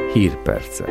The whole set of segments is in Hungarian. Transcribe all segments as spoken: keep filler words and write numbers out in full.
Hírpercek.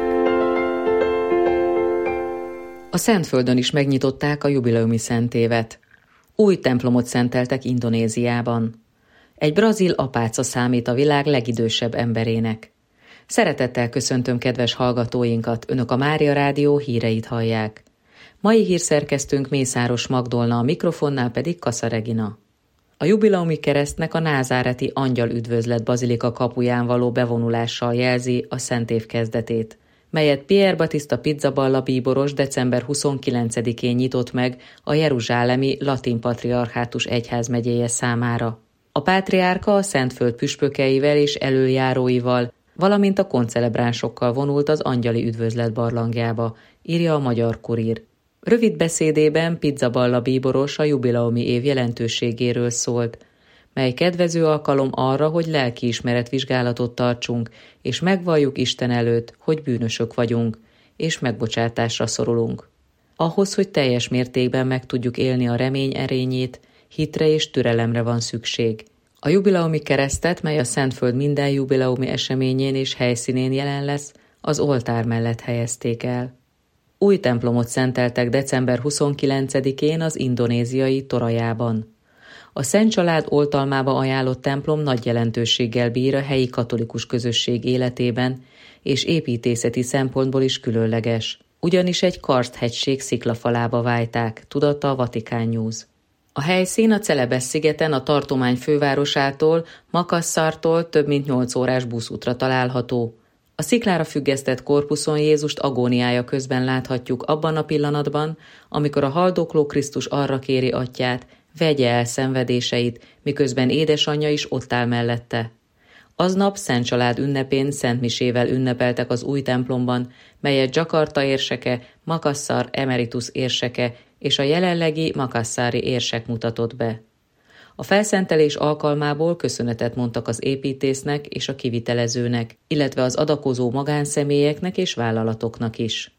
A Szentföldön is megnyitották a jubileumi szentévet. Új templomot szenteltek Indonéziában. Egy brazil apáca számít a világ legidősebb emberének. Szeretettel köszöntöm kedves hallgatóinkat, Önök a Mária Rádió híreit hallják. Mai hírszerkesztőnk Mészáros Magdolna, a mikrofonnál pedig Kassa Regina. A jubileumi keresztnek a názáreti Angyal Üdvözlet bazilika kapuján való bevonulással jelzi a szentév kezdetét, melyet Pier Battista Pizzaballa bíboros december huszonkilencedikén nyitott meg a jeruzsálemi Latin Patriarchátus egyházmegyéje számára. A pátriárka a Szentföld püspökeivel és elöljáróival, valamint a koncelebránsokkal vonult az Angyali Üdvözlet barlangjába, írja a Magyar Kurír. Rövid beszédében Pizzaballa bíboros a jubileumi év jelentőségéről szólt, mely kedvező alkalom arra, hogy lelkiismeret vizsgálatot tartsunk, és megvalljuk Isten előtt, hogy bűnösök vagyunk, és megbocsátásra szorulunk. Ahhoz, hogy teljes mértékben meg tudjuk élni a remény erényét, hitre és türelemre van szükség. A jubileumi keresztet, mely a Szentföld minden jubileumi eseményén és helyszínén jelen lesz, az oltár mellett helyezték el. Új templomot szenteltek december huszonkilencedikén az indonéziai Torajában. A Szent Család oltalmába ajánlott templom nagy jelentőséggel bír a helyi katolikus közösség életében, és építészeti szempontból is különleges, ugyanis egy karsthegység sziklafalába vájták, tudatta a Vatikán News. A helyszín a Celebes szigeten a tartomány fővárosától, Makasszartól több mint nyolc órás buszútra található. A sziklára függesztett korpuszon Jézust agóniája közben láthatjuk abban a pillanatban, amikor a haldokló Krisztus arra kéri atyját, vegye el szenvedéseit, miközben édesanyja is ott áll mellette. Aznap Szent Család ünnepén szentmisével ünnepeltek az új templomban, melyet Jakarta érseke, Makasszar emeritus érseke és a jelenlegi makasszári érsek mutatott be. A felszentelés alkalmából köszönetet mondtak az építésznek és a kivitelezőnek, illetve az adakozó magánszemélyeknek és vállalatoknak is.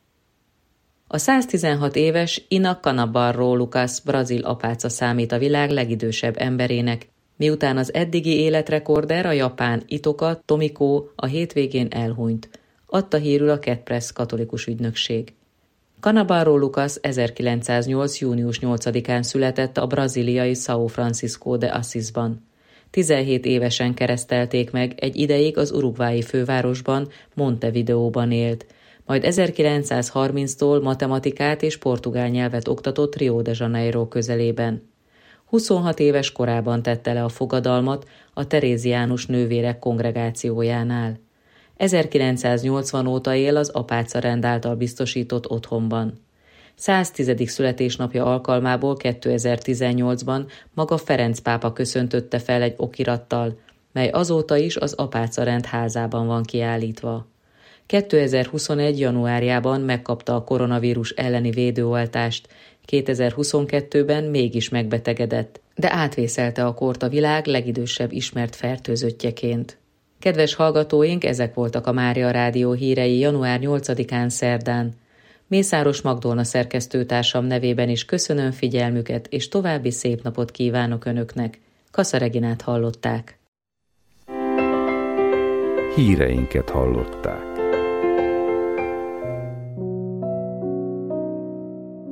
A száztizenhat éves Ina Canabarro Lucas brazil apáca számít a világ legidősebb emberének, miután az eddigi életrekorder, a japán Itoka Tomiko a hétvégén elhunyt, adta hírül a Ketpress katolikus ügynökség. Canabarro Lucas ezerkilencszáznyolc. június nyolcadikán született a brazíliai São Francisco de Asisban. tizenhét évesen keresztelték meg, egy ideig az uruguayi fővárosban, Montevideóban élt, majd ezerkilencszázharminctól matematikát és portugál nyelvet oktatott Rio de Janeiro közelében. huszonhat éves korában tette le a fogadalmat a teréziánus nővérek kongregációjánál. ezerkilencszáznyolcvan óta él az apáca rend által biztosított otthonban. száztizedik születésnapja alkalmából kétezer-tizennyolcban maga Ferenc pápa köszöntötte fel egy okirattal, mely azóta is az apáca rend házában van kiállítva. kétezer-huszonegy. januárjában megkapta a koronavírus elleni védőoltást, kétezer-huszonkettőben mégis megbetegedett, de átvészelte a kort a világ legidősebb ismert fertőzöttjeként. Kedves hallgatóink, ezek voltak a Mária Rádió hírei január nyolcadikán szerdán. Mészáros Magdolna szerkesztőtársam nevében is köszönöm figyelmüket, és további szép napot kívánok Önöknek. Kassa Reginát hallották. Híreinket hallották.